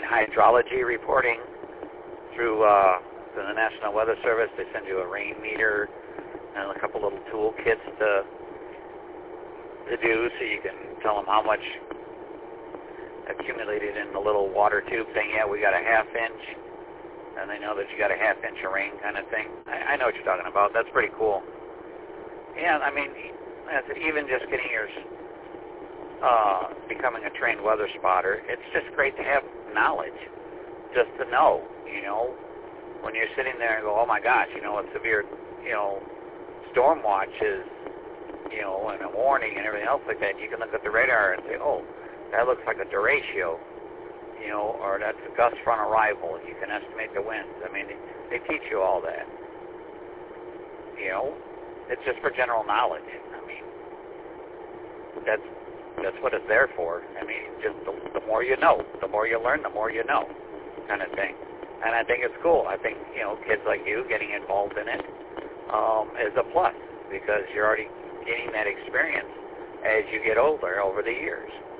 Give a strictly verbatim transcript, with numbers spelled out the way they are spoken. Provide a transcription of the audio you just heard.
hydrology reporting through, uh, through the National Weather Service. They send you a rain meter and a couple little tool kits to to do, so you can tell them how much accumulated in the little water tube thing. Yeah, we got a half inch, and they know that you got a half inch of rain kind of thing. I, I know what you're talking about. That's pretty cool. Yeah, I mean, that's even just getting your, uh, becoming a trained weather spotter, it's just great to have knowledge, just to know, you know, when you're sitting there and go, oh my gosh, you know, a severe, you know, storm watch is, you know, and a warning and everything else like that. You can look at the radar and say, oh, that looks like a derecho, you know, or that's a gust front arrival. You can estimate the winds. I mean, they, they teach you all that. You know, it's just for general knowledge. I mean, that's that's what it's there for. I mean, just the, the more you know, the more you learn, the more you know, kind of thing. And I think it's cool. I think, you know, kids like you getting involved in it um, is a plus, because you're already getting that experience as you get older over the years.